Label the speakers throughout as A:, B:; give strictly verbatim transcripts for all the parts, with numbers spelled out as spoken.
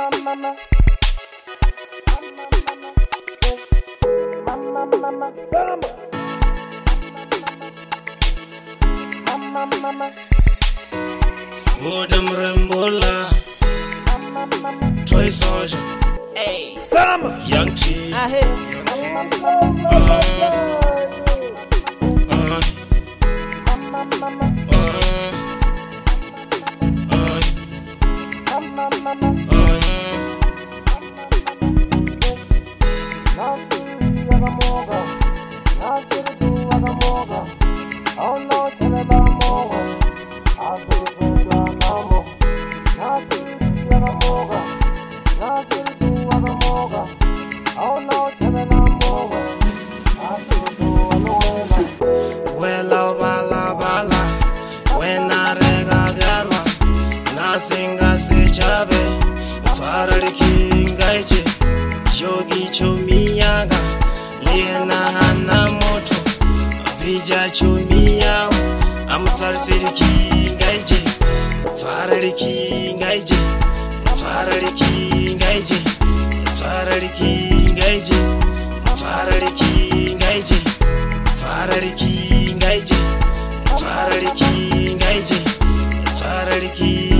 A: Swordem Rembola, Toy Soldier,
B: Hey,
A: Sama, Young T.
B: I hit.
A: Uh, uh, uh, uh, uh. Singa se chabe twara rikingaije yogi chomiyaga lena hana moto abija chomiya amutsar sirikingaije twara rikingaije twara rikingaije twara rikingaije twara rikingaije twara rikingaije twara rikingaije twara rikingaije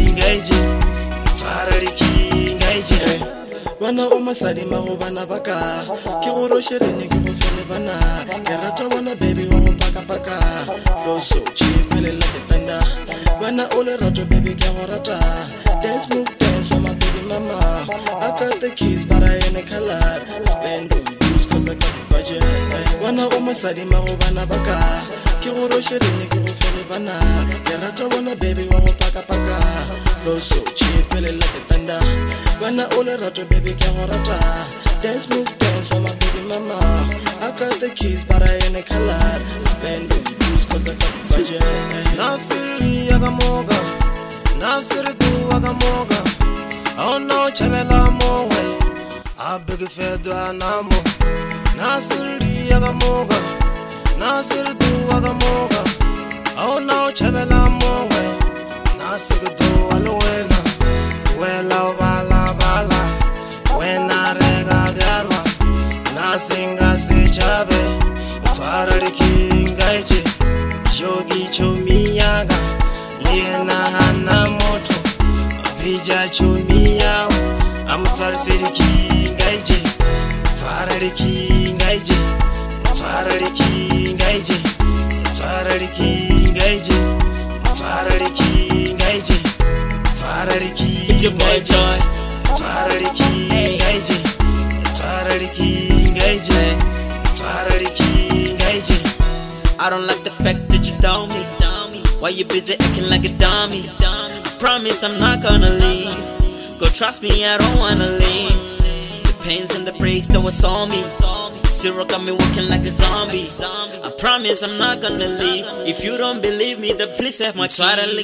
C: Bana o masadi mago bana baka ke go rosherene ke go fele bana ke rata bona baby wa go paka paka flow so chill fele like a thunder bana o le rato baby ke go rata dance move dance on my baby mama I got the keys but I ain't a color spend on booze cause I got the budget bana o masadi mago bana baka ke go rosherene ke go fele bana ke rata bona baby wa go paka paka flow so chill fele like a thunder bana o le rato baby ke go rata dance move dance on my baby mama I got the keys but I ain't a color spend on booze cause I got the budget
A: Nasiri yagamoga Nasiri du agamoga Oh no chabela mowe Abig fedo anamo Nasiri yagamoga Nasiri du agamoga Oh no chabela mowe Nasiri du alwena Wela bala bala Wena rega galwa Nasinga se chabe Twara rikingaije Yogi chomiyaga Lena hana moto Abija chomiya Amutsar sirikingaije Twara rikingaije Twara rikingaije Twara rikingaije Twara rikingaije Twara rikingaije
B: It's your boy Joy.
A: Twara rikingaije Twara rikingaije Twara rikingaije
B: I don't like the fact that you down me. Why you busy acting like a dummy? I promise I'm not gonna leave. Go trust me, I don't wanna leave. The pains and the breaks that was on me. Zero got me walking like a zombie. I promise I'm not gonna leave. If you don't believe me, then please have my keys.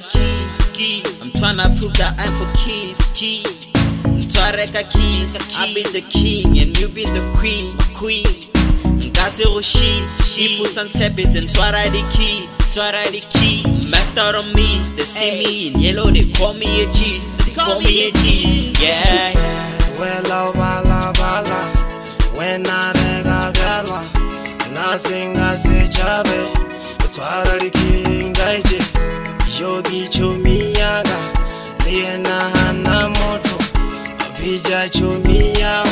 B: I'm tryna prove that I'm for keys. Twareka keys. I be the king and you be the queen. Queen. Ngase she. If you san tepid, then twara the key. Twara the key. Messed out on me. They see me in yellow. They call me a cheese. They call me a cheese. Yeah.
A: Wela bala bala Wena rega galwa Nasinga se chabe Twara rikingaije Yogi chomiyaga Lena hana moto Abija chomiya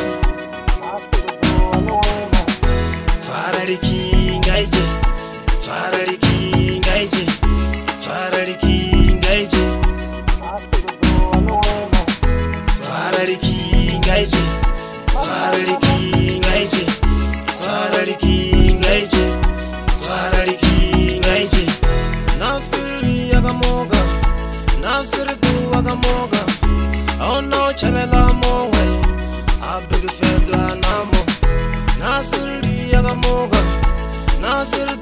A: Twara rikingaije Twara rikingaije Twara rikingaije Twara rikingaije Twara rikingaije Twara rikingaije Twara rikingaije Nasiri yagamoga Nasiri du agamoga Oh no chabela mowe Abig fedo anamo Nasiri yagamoga Nasiri